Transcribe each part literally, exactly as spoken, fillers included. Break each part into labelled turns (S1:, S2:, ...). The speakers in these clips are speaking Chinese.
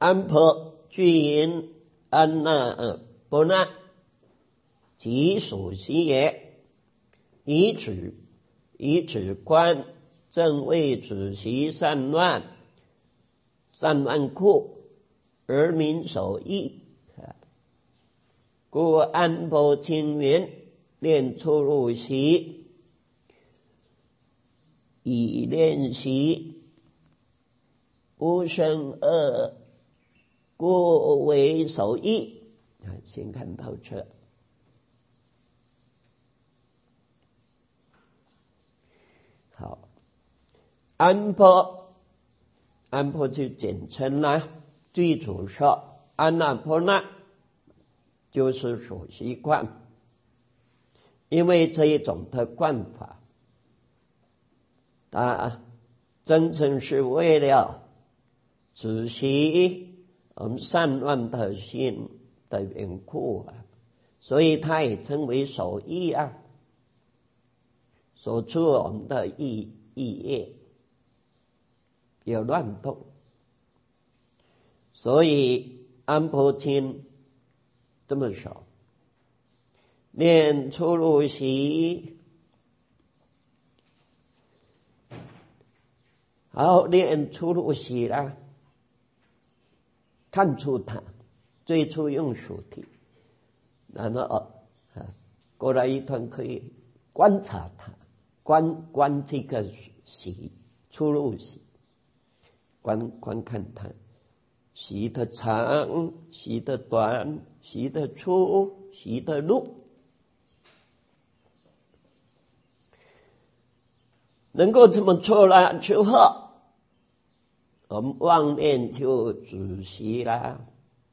S1: 安婆具因安那波那，即属悉也。以指以指观正谓止息散乱，散乱库而民守义。故安婆经云：练出入息，以练习不生恶，故为守义。先看到这。好，安婆，安婆就简称啦，最主说安那婆那就是属习惯，因为这一种的惯法，啊，真正是为了止息我们散乱的心的缘故啊，所以它也称为守义啊，守住我们的意意业有乱动，所以安婆经这么说：念出入息，好，念出入息啦，看出它最初用属体，然后啊，过来一段可以观察它，观观这个息出入息，观观看它息的长，息的短，息的粗，息的入，能够这么做了之后，我们妄念就止息啦，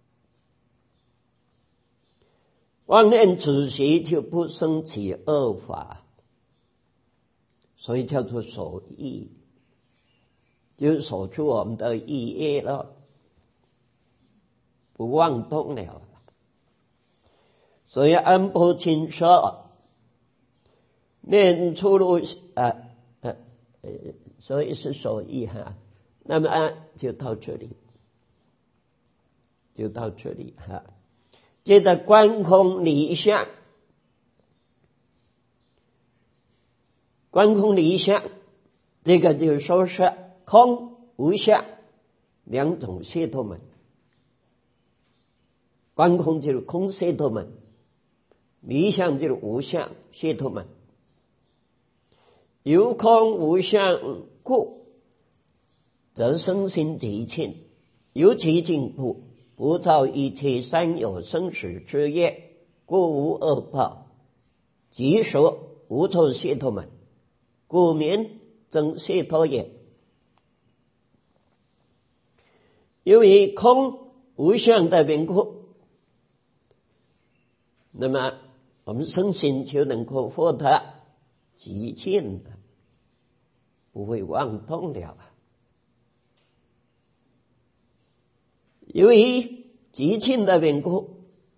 S1: 妄念止息就不生起恶法，所以叫做守义，就是守住我们的意业了，不妄动了。所以安婆经说，念出入啊呃呃，所以是守义哈。那么啊，就到这里，就到这里哈。接着观空离相，观空离相，这个就说是空无相两种解脱门。观空就是空解脱门，离相就是无相解脱门。由空无相故，则身心极净，由其净故，不造一切三有生死之业，故无恶报，即说无错解脱门，故名真解脱也。由于空无相的缘故，那么我们身心就能够获得极净的，不会妄动了。由于极净的缘故，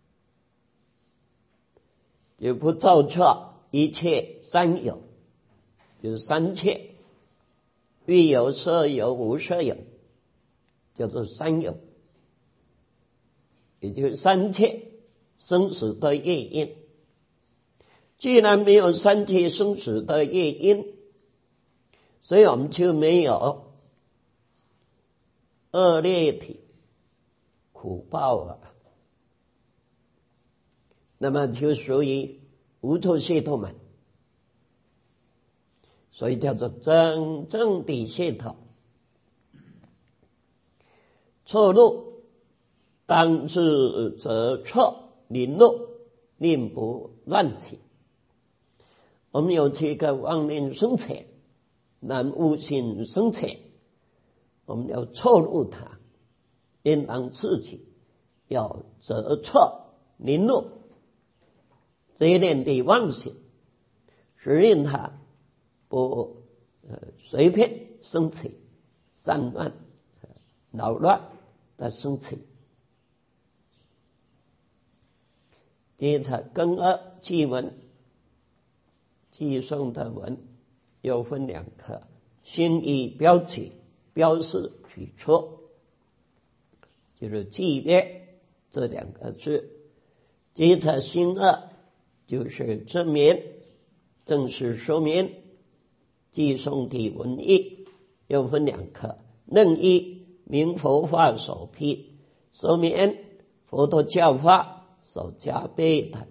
S1: 就不造作一切三有，就是三切，欲有、色有、无色有，叫做三有，也就是三切生死的业因。既然没有三切生死的业因，所以我们就没有恶劣体苦报啊，那么就属于无错解脱门，所以叫做真正的解脱。错路当知则错，领路令不乱起。我们有这个妄念生产，难悟性生产，我们要错入它，应当自己要折错领路这一点的妄想，使令它不呃随便生起散乱、扰乱的生起。接着根二记文，记诵的文又分两课，心意标起、标示举措， 就是祭月这两个字。接着心二就是正面，正式说明寄送的文义，又分两课。任一明佛法首批，说明佛陀教法所加倍的。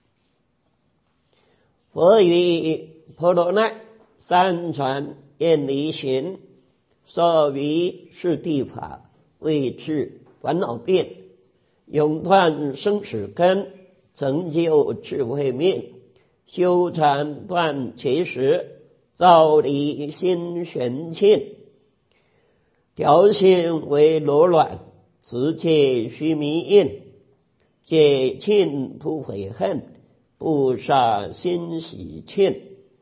S1: 佛于婆罗奈三传愿离行，说于是地法，为治烦恼病，永断生死根，成就智慧命，修禅断结识，照理心玄罄，调性为柔软，直戒须弥印，解尽不悔恨，不杀心喜庆。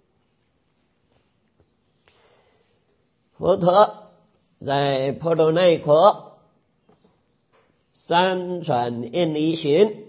S1: 佛陀在婆罗奈国三传愿离行，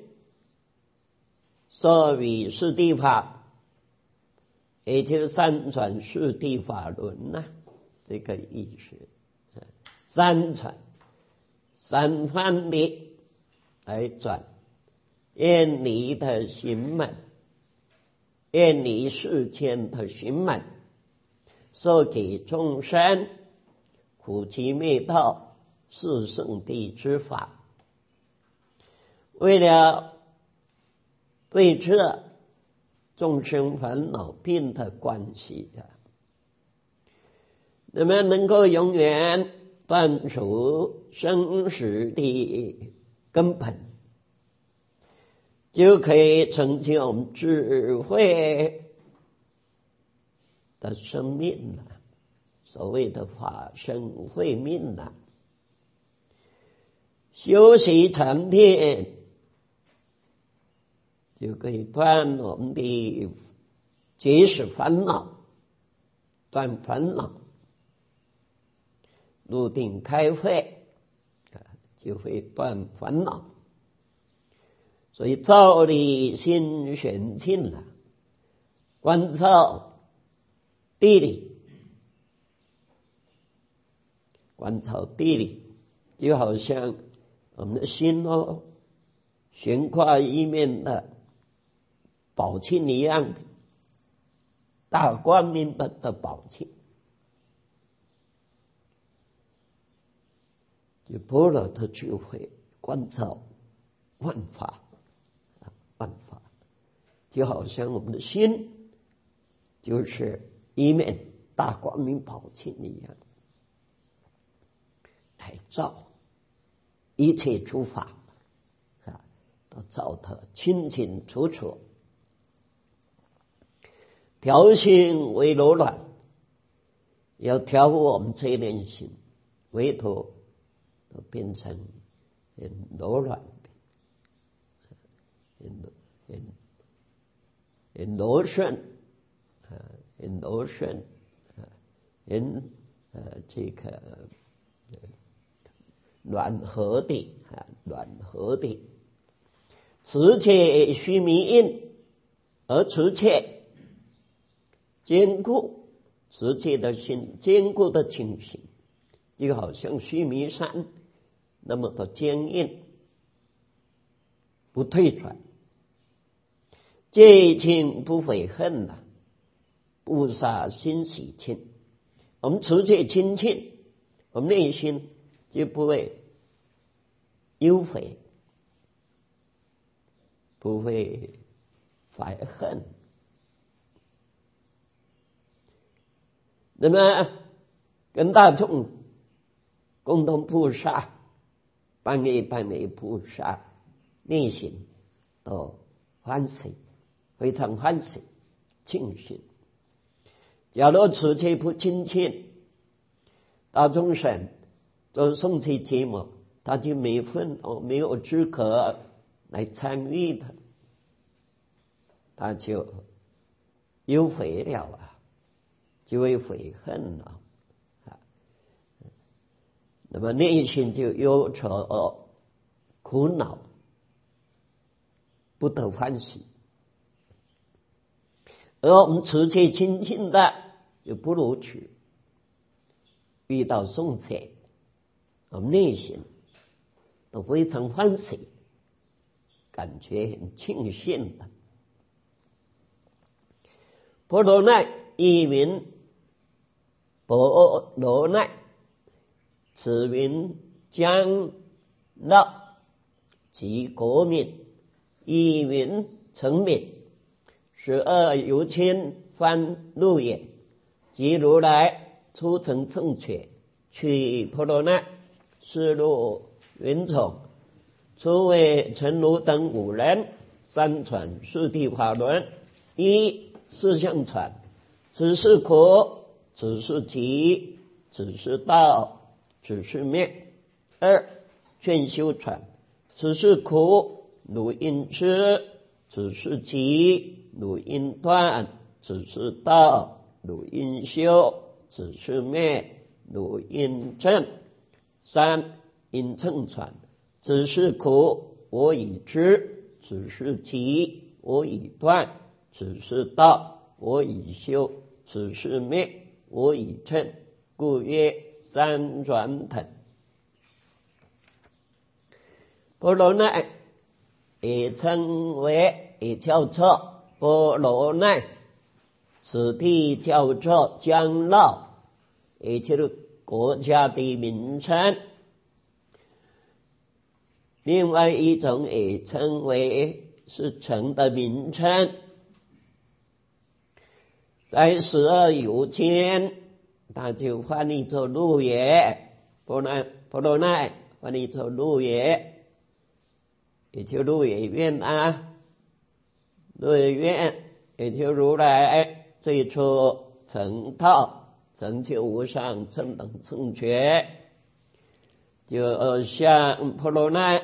S1: 说与四谛法，也就是三传四谛法轮呐、啊，这个意思。三传三方面来转愿离的行门，愿离世间的行门，说给众生苦集灭道是圣地之法。为了对治众生烦恼病的关系啊，那么能够永远断除生死的根本，就可以成就智慧的生命了。所谓的法身慧命了，修习禅定就可以断我们的结识烦恼，断烦恼，入定开慧就会断烦恼。所以照理心玄罄了，观照地理，观照地理就好像我们的心哦，悬挂一面的宝镜一样的，大光明般的宝镜，就般若的智慧观照万法，万法就好像我们的心就是一面大光明宝镜一样，来照一切诸法啊，都照得清清楚楚。调心为柔软，要调我们这一念心，唯独都变成很柔软的，很很很柔顺啊，很柔顺啊，很呃这个软和的啊，软和的，持戒须弥印，而持戒坚固，持戒的心坚固的情形，就好像须弥山那么的坚硬，不退转。戒清不悔恨呐、啊，不杀心喜庆。我们持戒清净，我们内心就不会忧悔，不会怀恨。那么跟大众共同菩萨，般若般若菩萨内心都欢喜，非常欢喜庆幸。假如持戒不清净，大众生做诵持节目，他就没份哦，没有资格来参与的，他就忧悔了啊。就会悔恨了啊，那么内心就忧愁苦恼，不得欢喜。而我们持戒清净的就不如此，遇到诵持，我们内心都非常欢喜，感觉很庆幸的。婆罗奈译名婆罗奈，此名将绕，即国名，译名成名。十二由谦翻入也，即如来出成正觉，取婆罗奈，示入云叢，初为陈如等五人，三传四谛法轮。一四相传，此是苦，此是集，此是道，此是灭。二劝修传，此是苦，如因吃，此是集，如因断，此是道，如因修，此是灭，如因正。三因乘传，此是苦，我已知，此是集，我已断，此是道，我已修，此是灭，我已证，故曰三转等。婆罗奈也称为，也叫做婆罗奈，此地叫做将绕，也就是国家的名称。另外一种也称为是城的名称。在十二由间，他就翻译作鹿野，婆罗婆罗奈翻译作鹿野，也就鹿野苑啊，鹿野苑也就如来最初成道，成就无上正等正觉，就像婆罗奈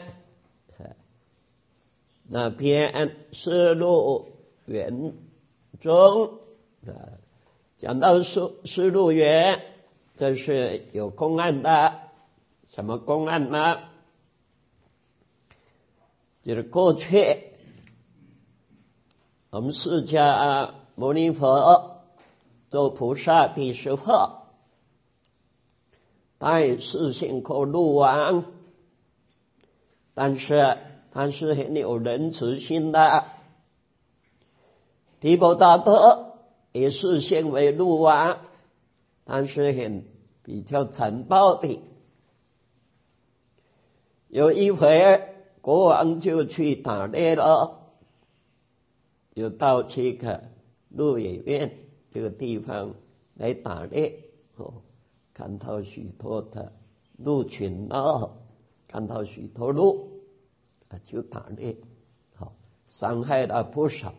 S1: 那边示入园中。讲到示示入园，这是有公案的。什么公案呢？就是过去我们释迦牟尼佛做菩萨的时候，他也示现过鹿王，但是他是很有仁慈心的。提婆达多也示现为鹿王，但是很比较残暴的。有一回国王就去打猎了，就到这个鹿野苑这个地方来打猎，哦，看到许多的鹿群哦，看到许多鹿啊，就打猎，好，伤害了不少。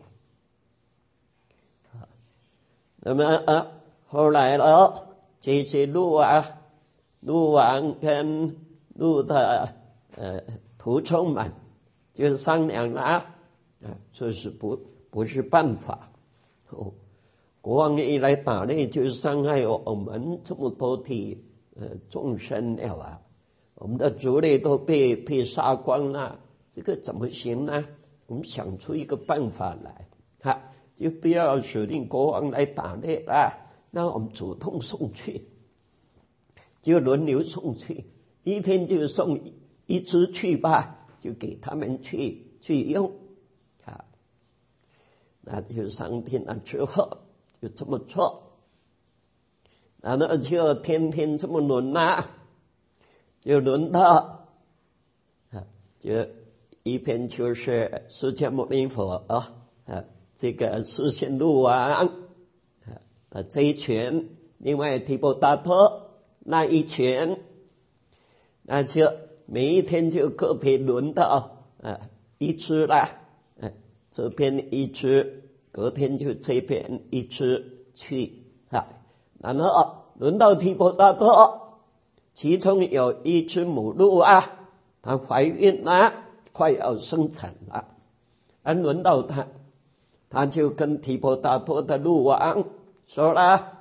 S1: 那么啊，后来了，这些鹿啊，鹿王跟鹿的呃徒众们就商量了啊，这是不不是办法。哦，国王一来打猎就伤害我们这么多的呃众生了啊，我们的族类都被被杀光了，这个怎么行呢？我们想出一个办法来，哈。就不要指定国王来打猎啊，那我们主动送去，就轮流送去，一天就送一只去吧，就给他们去去用啊。那就上天了之后就这么做，然后就天天这么轮啊，就轮到啊，就一边就是释迦牟尼佛啊啊。这个示现鹿王啊这一群，另外提婆达多那一群，那就每一天就个别轮到啊一只啦，啊这边一只，隔天就这边一只去啊，然后轮到提婆达多，其中有一只母鹿啊，她怀孕了，快要生产了，而轮到她。他就跟提婆达多的鹿王说了，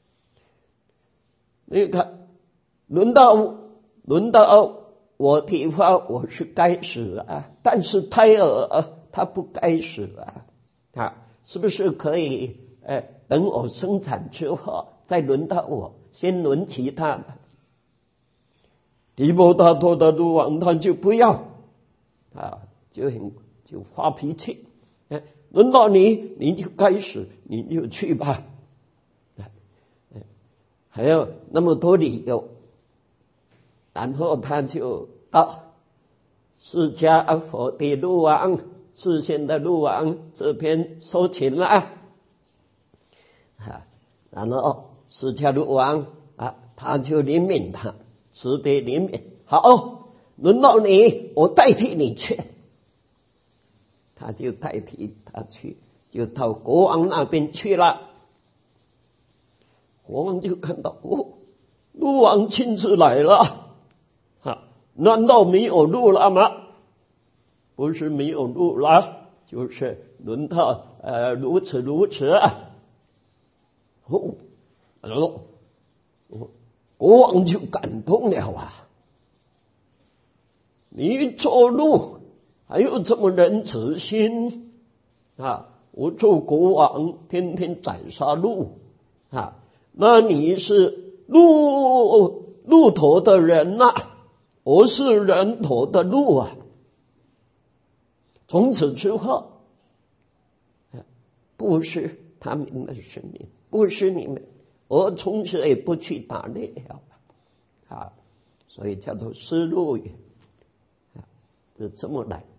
S1: 那个轮到轮到我提婆，我是该死啊，但是胎儿他不该死啊，啊，是不是可以呃等我生产之后再轮到我，先轮其他的？ 提婆达多的鲁王他就不要啊，就很就发脾气，哎，轮到你，你就开始，你就去吧，哎，还有那么多理由，然后他就到释迦佛的鲁王，示现的鲁王这边收钱了啊，然后释迦鲁王啊，他就怜悯他，慈悲怜悯，好，轮到你，我代替你去，他就代替他去，就到国王那边去了。国王就看到哦，鲁王亲自来了啊，难道没有路了吗？不是没有路了，就是轮到呃如此如此啊。哦，然后国王就感动了啊！你做路还有这么仁慈心啊！我做国王天天宰杀鹿啊，那你是鹿鹿头的人呐、啊，我是人头的鹿啊！从此之后，不是他们的生命，不是你们，我从此也不去打猎了啊！所以叫做丝路语啊，就这么来。